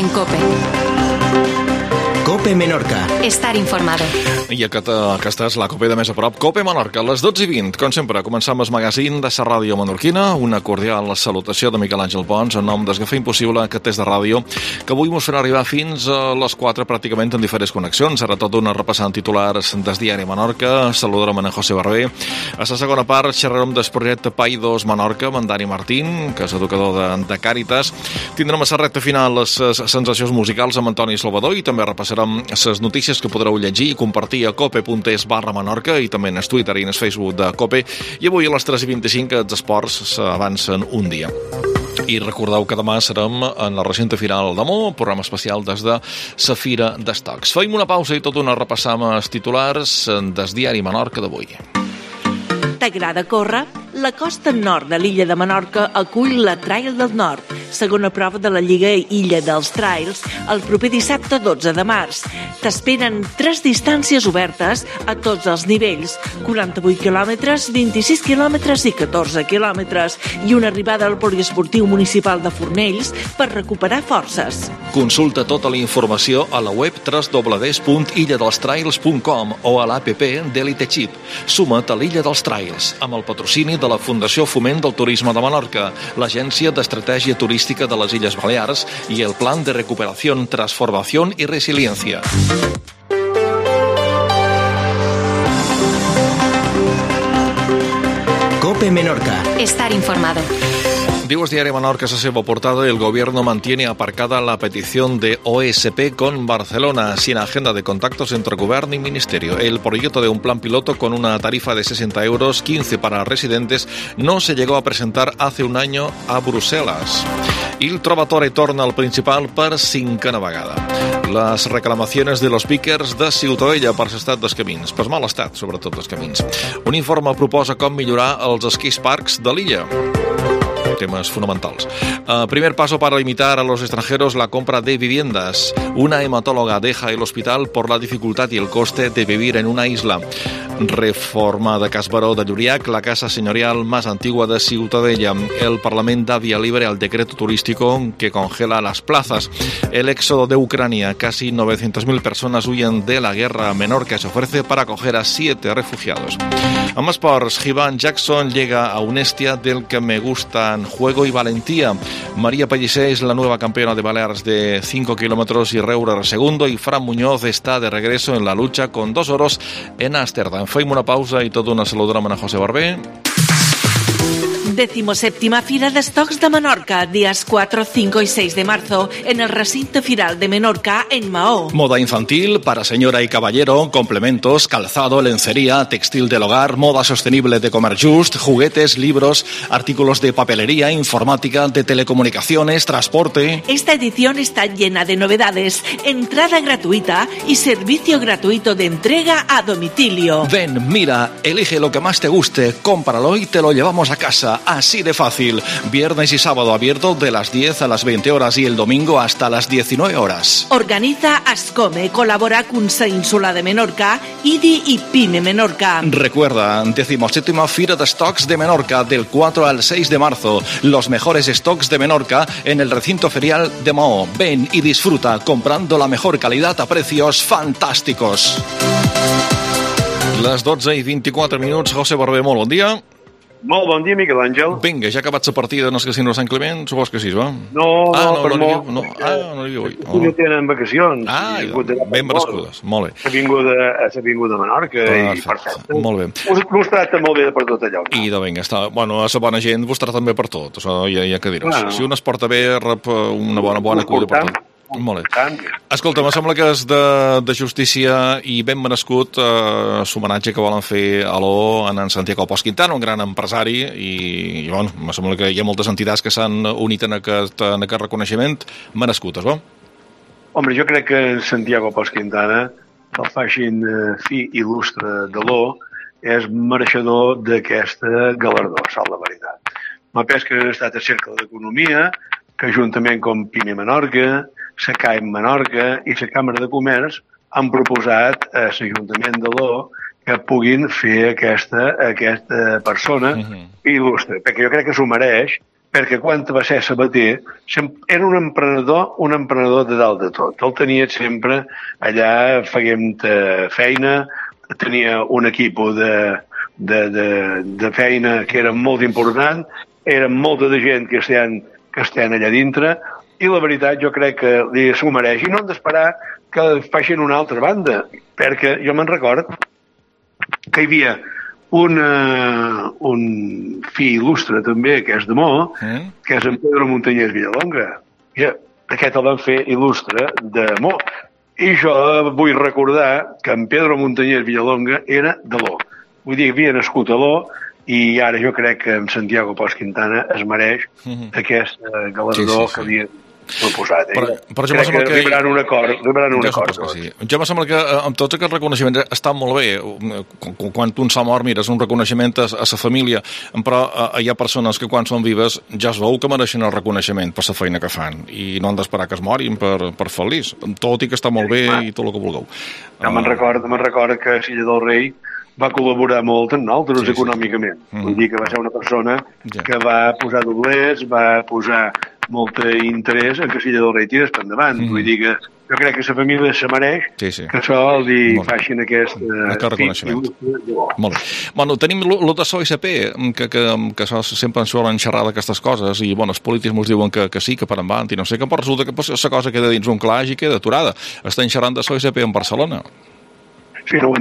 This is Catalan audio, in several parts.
COPE. COPE Menorca. Estar informado. I aquesta és la COPE de més a prop. COPE Menorca, a les 12:20. Com sempre, començam el magazín de la ràdio menorquina. Una cordial salutació de Miquel Àngel Pons en nom d'Esgafar Impossible, aquest test de ràdio, que avui mos farà arribar fins a les 4 pràcticament en diferents connexions. Ara tot una repassant titulars del diari Menorca. Saludarem en José Barber. A la segona part xerrarem del projecte Paidos Menorca amb en Dani Martín, que és educador de Càritas. Tindrem a la recta final les sensacions musicals amb Antoni Salvador i també repassarem les notícies que podreu llegir i compartir a cope.es/Menorca i també en el Twitter i en el Facebook de COPE. I avui a les 3:25 els esports s'avancen un dia. I recordeu que demà serem en la recinte final d'Amor, programa especial des de la Fira d'Estocs. Feim una pausa i tot una repassam els titulars del diari Menorca d'avui. T'agrada córrer? La costa nord de l'illa de Menorca acull la Trail del Nord, segona prova de la Lliga Illa dels Trails, el proper dissabte 12 de març. T'esperen 3 distàncies obertes a tots els nivells, 48 quilòmetres, 26 quilòmetres i 14 quilòmetres, i una arribada al poliesportiu municipal de Fornells per recuperar forces. Consulta tota la informació a la web www.illadelstrails.com o a l'APP d'Elite Chip. Suma't a l'Illa dels Trails, amb el patrocini de la Fundació Foment del Turisme de Menorca, l'Agència d'Estratègia Turística de les Illes Balears i el Plan de Recuperació, Transformació i Resiliència. COPE Menorca. Estar informado. Diu el diari Menorca a la seva portada: el gobierno mantiene aparcada la petición de OSP con Barcelona, sin agenda de contactos entre gobierno y ministerio. El proyecto de un plan piloto con una tarifa de 60 euros, 15 para residentes, no se llegó a presentar hace un año a Bruselas. Il Trovatore torna al Principal per 5a vegada. Les reclamacions de los pickers de Ciutadella per l'estat dels camins, per mal estat, sobretot dels camins. Un informe proposa com millorar els esquís parcs de l'illa. Temas fundamentals. Primer paso para limitar a los extranjeros la compra de viviendas. Una hematóloga deja el hospital por la dificultad y el coste de vivir en una isla. Reforma de Cas Baró de Lluriac, la casa señorial más antigua de Ciutadella. El Parlamento da vía libre al decreto turístico que congela las plazas. El éxodo de Ucrania. Casi 900.000 personas huyen de la guerra. Menorca se ofrece para acoger a 7 refugiados. En esports, Ivan Jackson llega a un Estia del que me gustan juego y valentía. María Pellicer es la nueva campeona de Baleares de 5 kilómetros y Reurer segundo, y Fran Muñoz está de regreso en la lucha con 2 oros en Ámsterdam. Feim una pausa i tot una saludem a José Barber. 17ª Fira d'Estocs de Menorca, días 4, 5 y 6 de marzo, en el recinto firal de Menorca, en Maó. Moda infantil para señora y caballero, complementos, calzado, lencería, textil del hogar, moda sostenible de Comer Just, juguetes, libros, artículos de papelería, informática, de telecomunicaciones, transporte. Esta edición está llena de novedades, entrada gratuita y servicio gratuito de entrega a domicilio. Ven, mira, elige lo que más te guste, cómpralo y te lo llevamos a casa. Así de fácil. Viernes y sábado abierto de las 10 a las 20 horas y el domingo hasta las 19 horas. Organiza Ascome, colabora Cunsa Insula de Menorca, IDI y PYME Menorca. Recuerda, 17ª Fira d'Estocs de Menorca, del 4 al 6 de marzo. Los mejores stocks de Menorca en el recinto ferial de Maó. Ven y disfruta comprando la mejor calidad a precios fantásticos. Les 12:24. José Barber, molt bon dia. Molt bon dia, Miquel Àngel. Vinga, ja ha acabat la partida, no és Casino Sant Climent? Supos que sí, va? No, no n'hi havia avui. No tenen vacacions. Ben merescudes, molt bé. S'ha vingut a Menorca i perfecte. Molt bé. Us tracta molt bé per tot allò. I de vinga, està. Bueno, a la bona gent vos tracten bé per tot, això ja que diràs. Si un es porta bé, rep una bona acollida per tot. Molt bé. Escolta, em sembla que és de justícia i ben merescut l'homenatge que volen fer a en Santiago Pons Quintana, un gran empresari, i bueno, em sembla que hi ha moltes entitats que s'han unit en aquest reconeixement. Merescut, és bo? Home, jo crec que Santiago Pons Quintana, que el facin fi il·lustre de l'O, és mereixedor d'aquesta galardó, sal de veritat. M'ha pres que ha estat a Cercle d'Economia, que juntament com PYME Menorca, la CAEM Menorca i la Càmera de Comerç han proposat a l'Ajuntament de l'O que puguin fer aquesta persona il·lustre, perquè jo crec que s'ho mereix perquè quan va ser sabater era un emprenedor de dalt de tot. El tenia sempre allà feient feina, tenia un equip de feina que era molt important, eren molta de gent que estan allà dintre, i la veritat jo crec que s'ho mereix. I no hem d'esperar que facin una altra banda, perquè jo me'n record que hi havia un fill il·lustre també, que és de Mo, que és en Pedro Montañés Villalonga. Aquest el van fer il·lustre de Mo. I jo vull recordar que en Pedro Montañés Villalonga era de l'O. Vull dir, havia nascut a l'O, i ara jo crec que en Santiago Pons Quintana es mereix aquest galardó que havia proposat. Però jo crec que arribaran un acord. Jo em sembla que amb tots aquests reconeixements estan molt bé. Quan un s'ha mort, mira, és un reconeixement a la família, però hi ha persones que quan són vives ja es veu que mereixen el reconeixement per la feina que fan i no han d'esperar que es morin per feliç, tot i que està molt bé i tot el que vulgueu. Me'n record que Silla del Rei va col·laborar molt amb nosaltres econòmicament. Vull dir que va ser una persona que va posar doblers, va posar molt interès en que Silla del Rei tirés per endavant. Vull dir que jo crec que la família se mereix que això li facin aquest reconeixement. Molt bé. Bueno, tenim el de SOSP, que sempre ens solen xerrar d'aquestes coses, i els polítics ens diuen que sí, que per endavant, i no sé què, però resulta que la cosa queda dins un calaix i queda aturada. Estan xerrant de SOSP en Barcelona. Sí, no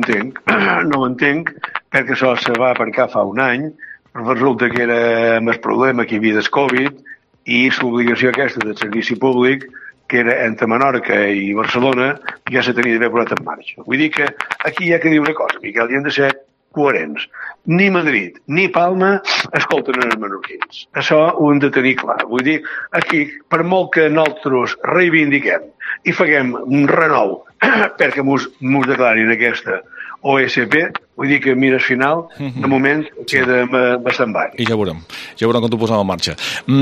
ho entenc, perquè això se va aparcar fa un any, però resulta que era amb el problema que hi havia del Covid i l'obligació aquesta del servici públic, que era entre Menorca i Barcelona, ja se tenia d'haver posat en marxa. Vull dir que aquí hi ha que dir una cosa, Miquel, hi han de ser coherents. Ni Madrid ni Palma escolten els menorquins. Això ho hem de tenir clar. Vull dir, aquí, per molt que nosaltres reivindiquem i faguem un renou perquè mos declarin aquesta OSP, vull dir que mires final, de moment queda bastant baix. I ja veurem com t'ho posem en marxa.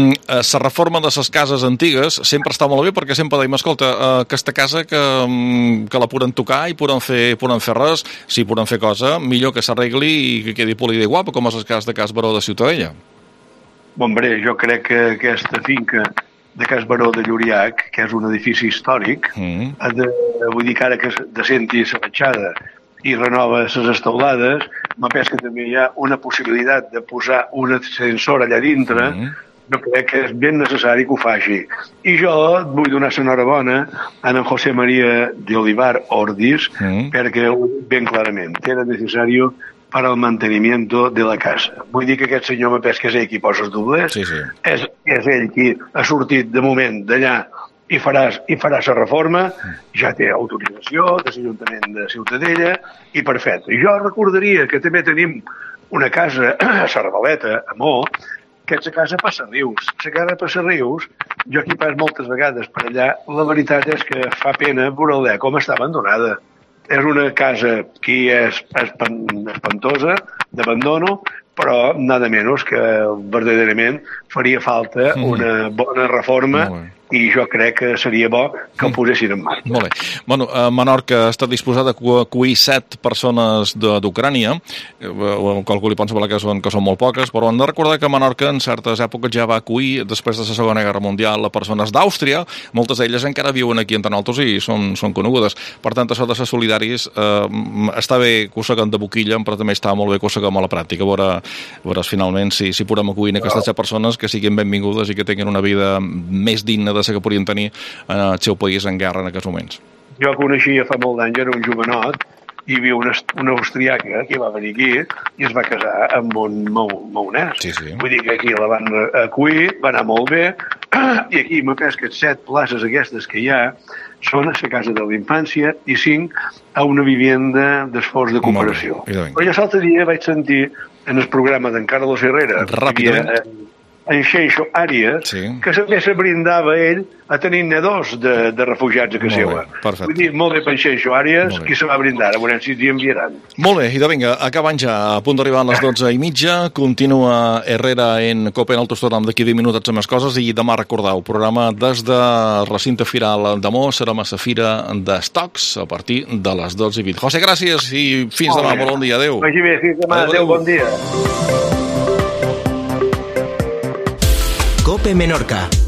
La reforma de les cases antigues sempre està molt bé, perquè sempre dèiem, escolta, aquesta casa que la podem tocar i podem fer res, si podem fer cosa, millor que s'arregli i que quedi polida i guapa, com és el cas de Cas Baró de Ciutadella. Hombre, jo crec que aquesta finca de Cas Baró de Lluriac, que és un edifici històric, vull dir que ara que desenti la fatxada i renova les estaulades, me penso que també hi ha una possibilitat de posar un ascensor allà dintre, jo crec que és ben necessari que ho faci. I jo vull donar l'enhorabona a en José María de Olivar Ordis, perquè ho dic ben clarament, era necessari para el mantenimiento de la casa. Vull dir que aquest senyor me penso que és ell qui posa els doblers, és ell qui ha sortit de moment d'allà i farà la reforma, ja té autorització de l'Ajuntament de Ciutadella i perfecte. I jo recordaria que també tenim una casa a Sarbaleta, a Mo, que és la casa Passarrius. La casa Passarrius, jo aquí pas moltes vegades per allà, la veritat és que fa pena veure com està abandonada. És una casa que és espantosa, d'abandono, però nada menys que verdaderament faria falta una bona reforma i jo crec que seria bo que el posessin en marxa. Molt bé. Bueno, Menorca està disposada a acollir 7 persones d'Ucrània, calculi, penso que són molt poques, però hem de recordar que Menorca en certes èpoques ja va acollir, després de la Segona Guerra Mundial, persones d'Àustria, moltes d'elles encara viuen aquí entre nosaltres i són conegudes. Per tant, això de ser solidaris està bé que ho seguem de boquilla, però també està molt bé que ho seguem a la pràctica. Veuràs finalment si podem acollir aquestes 7 persones que siguin benvingudes i que tinguin una vida més digna de la que podrien tenir en el seu país en guerra en aquests moments. Jo coneixia fa molt d'anys, era un jovenot, i hi havia una austriaca que va venir aquí i es va casar amb un maonès. Vull dir que aquí la van acollir, va anar molt bé, i aquí m'ha pres que 7 places aquestes que hi ha són a la casa de la infància i 5 a una vivenda d'esforç de cooperació. Però jo l'altre dia vaig sentir en el programa d'en Carlos Herrera, en Xeixo Àries, que també se brindava ell a tenir nedors de refugiats a casa seva. Vull dir, molt bé per Xeixo Àries, qui se va brindar, a veure si ens hi enviaran. Molt bé, i de vinga, acabant ja, a punt d'arribar a les 12:30, continua Herrera en Cope en Alto Estornam d'aquí 10 minutets amb més coses, i demà recordeu, programa des de recinte firal de Mo, serà a la fira d'estocs a partir de les 12:20. José, gràcies i fins demà, molt bon dia, adéu. Vagi bé, fins demà, adéu, bon dia. Cope Menorca.